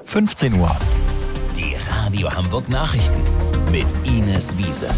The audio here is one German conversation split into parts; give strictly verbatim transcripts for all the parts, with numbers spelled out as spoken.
fünfzehn Uhr. Die Radio Hamburg Nachrichten mit Ines Wiese.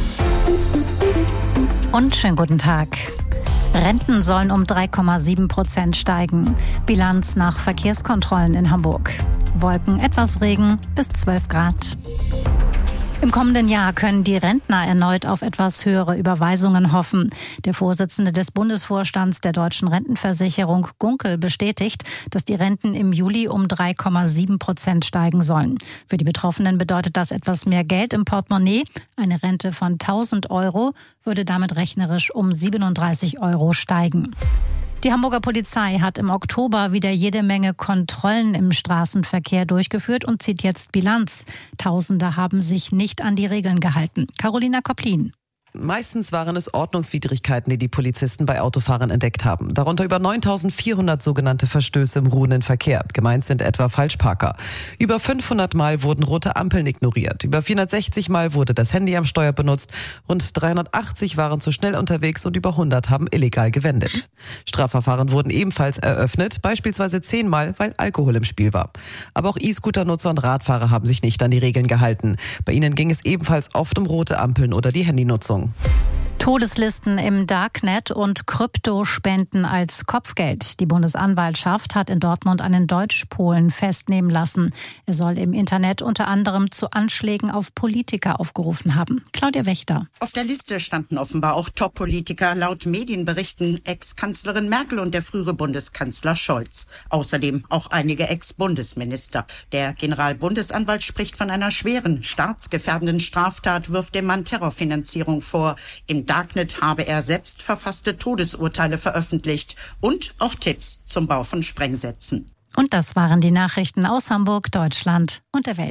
Und schönen guten Tag. Renten sollen um drei Komma sieben Prozent steigen. Bilanz nach Verkehrskontrollen in Hamburg. Wolken, etwas Regen, bis zwölf Grad. Im kommenden Jahr können die Rentner erneut auf etwas höhere Überweisungen hoffen. Der Vorsitzende des Bundesvorstands der Deutschen Rentenversicherung, Gunkel, bestätigt, dass die Renten im Juli um drei Komma sieben Prozent steigen sollen. Für die Betroffenen bedeutet das etwas mehr Geld im Portemonnaie. Eine Rente von tausend Euro würde damit rechnerisch um siebenunddreißig Euro steigen. Die Hamburger Polizei hat im Oktober wieder jede Menge Kontrollen im Straßenverkehr durchgeführt und zieht jetzt Bilanz. Tausende haben sich nicht an die Regeln gehalten. Carolina Kopplin. Meistens waren es Ordnungswidrigkeiten, die die Polizisten bei Autofahrern entdeckt haben. Darunter über neuntausendvierhundert sogenannte Verstöße im ruhenden Verkehr. Gemeint sind etwa Falschparker. Über fünfhundert Mal wurden rote Ampeln ignoriert. Über vierhundertsechzig Mal wurde das Handy am Steuer benutzt. Rund dreihundertachtzig waren zu schnell unterwegs und über hundert haben illegal gewendet. Strafverfahren wurden ebenfalls eröffnet, beispielsweise zehnmal, weil Alkohol im Spiel war. Aber auch E-Scooter-Nutzer und Radfahrer haben sich nicht an die Regeln gehalten. Bei ihnen ging es ebenfalls oft um rote Ampeln oder die Handynutzung. Todeslisten im Darknet und Kryptospenden als Kopfgeld. Die Bundesanwaltschaft hat in Dortmund einen Deutsch-Polen festnehmen lassen. Er soll im Internet unter anderem zu Anschlägen auf Politiker aufgerufen haben. Claudia Wächter. Auf der Liste standen offenbar auch Top-Politiker, laut Medienberichten Ex-Kanzlerin Merkel und der frühere Bundeskanzler Scholz. Außerdem auch einige Ex-Bundesminister. Der Generalbundesanwalt spricht von einer schweren, staatsgefährdenden Straftat, wirft dem Mann Terrorfinanzierung vor. Im Darknet habe er selbst verfasste Todesurteile veröffentlicht und auch Tipps zum Bau von Sprengsätzen. Und das waren die Nachrichten aus Hamburg, Deutschland und der Welt.